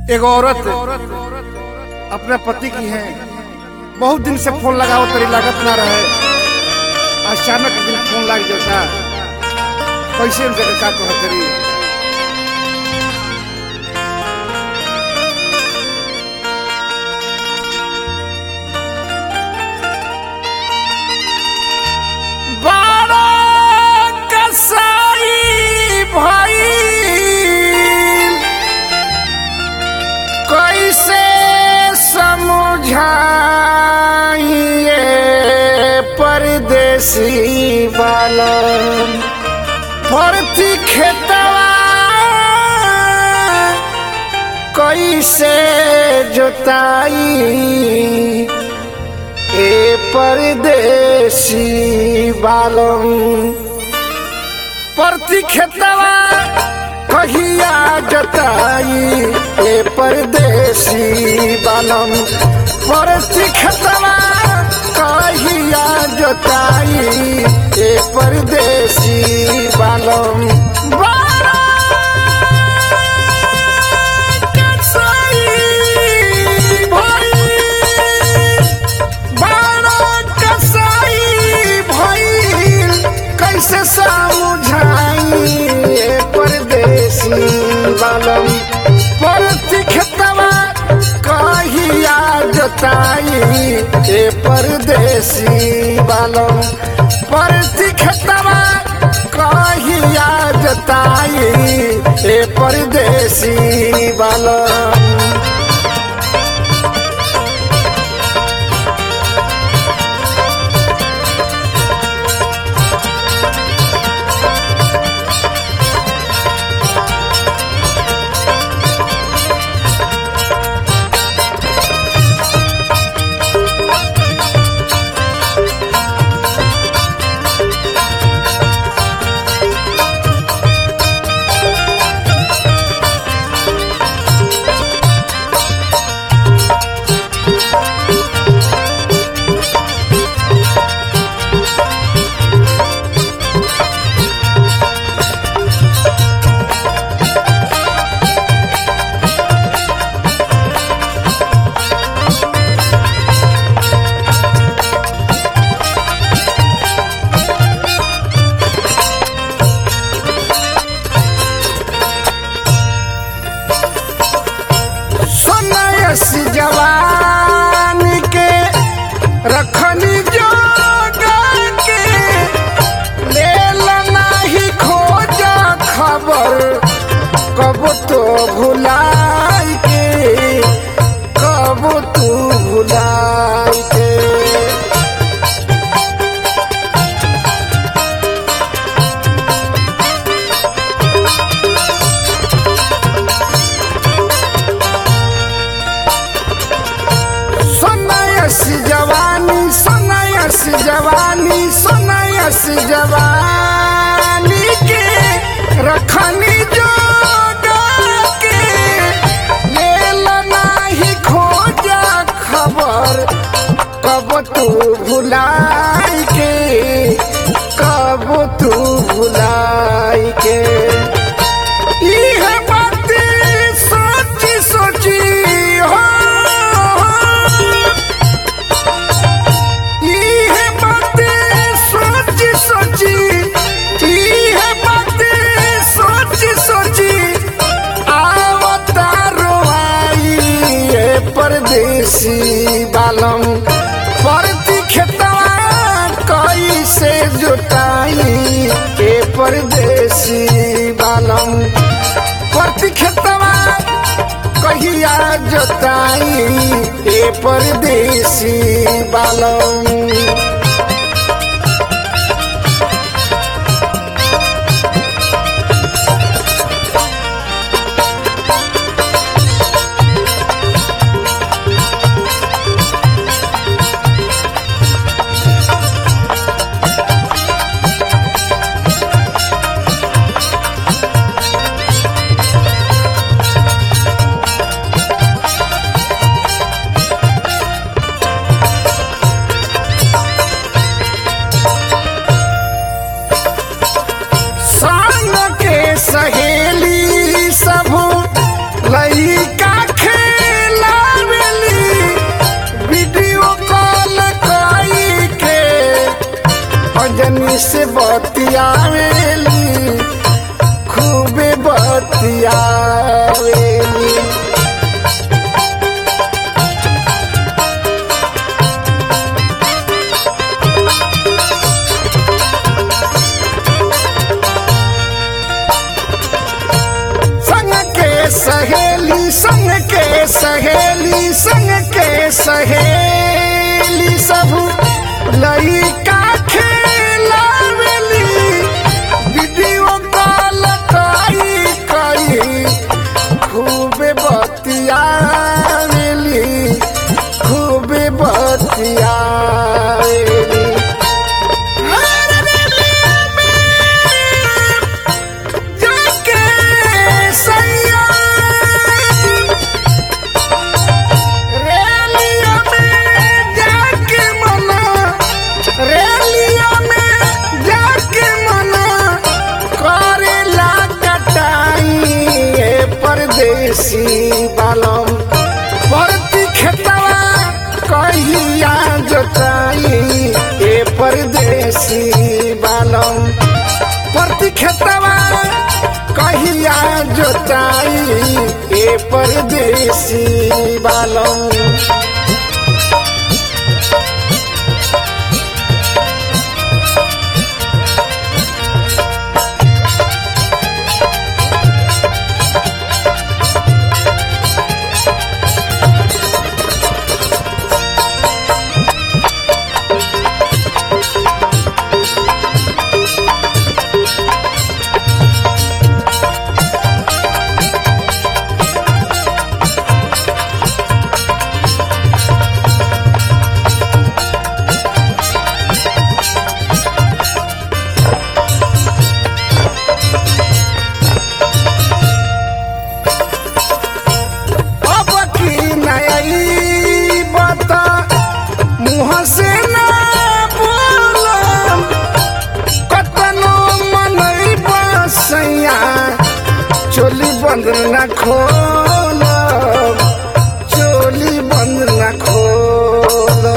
एगो औरत अपने पति की है, बहुत दिन से फोन लगाओ तेरी लागत ना रहे, अचानक दिन फोन लग जाता, कैसे जगह का कह तेरी परदेसी बालन फरती खेतवा कैसे जोताई ए परदेसी बालन परती खेतवा कहिया जोताई ए परदेसी बालन परती खेतवा कहिया जोताई ए परदेसी बालम कैसे समझाई ए परदेसी बालम परती खेतवा कहिया जोताई ए परदेसी बालम परती खेतवा कहिया जोताई ए परदेसी बालम जवान के रखनी जोगा के लेला नहीं खोजा खबर कब तो भुलाई के कब तू भुलाई के जवानी के रखनी जोगा के लेला नहीं खोजा खबर कब तू भुलाई के कब तू भुलाई के यह बात सोची सोची हो परदेसी बालम परती खेतवा कैसे जोताई ए परदेसी बालम परती खेतवा कहिया जोताई ए परदेसी बालम बतियावेली खूबे बतियावेली। सहेली संग के सहेली संग के सहेली सब लइका खेलावेली वीडियो कॉल कई खूबे बतियावेली खूबे बतियावेली। परदेसी बालम परती खेतवा कहिया जोताई ए परदेसी बालम परती खेतवा कहिया जोताई ए परदेसी बालम। चोली बंद न खोलो चोली बंद न खोलो।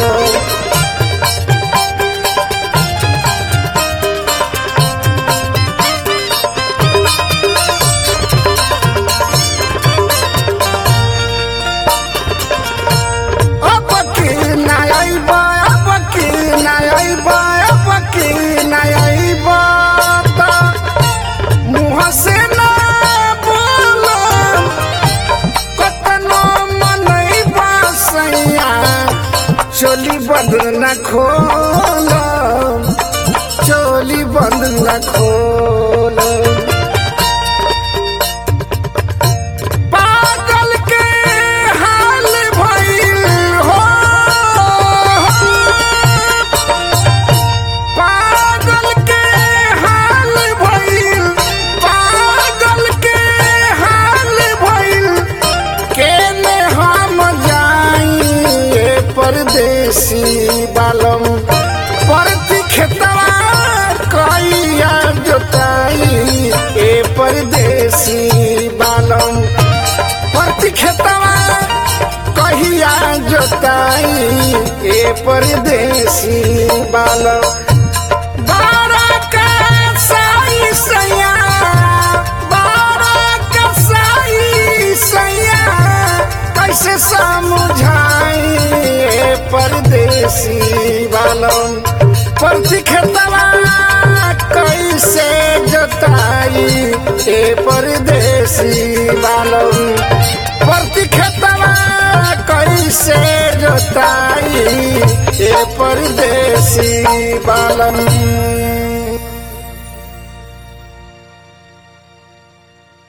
अब की ना आइबा अब की ना आइबा अब की ना आइबा मुँह से चोली बंद न खोलो चोली बंद न खोलो। पागल के हाल भइल हो पागल के हाल भइल पागल के हाल भइल केने हम जाई परदेसी बालम परती खेतवा कहिया जोताई ए परदेसी बालम परती खेतवा कहिया जोताई ए परदेसी बालम। बारा का साई सैया बारा का साई सैया कैसे समझाई परदेसी बालम परती खेतवा कैसे जोताई ए परदेसी बालम परती खेतवा कैसे जोताई ए परदेसी बालम।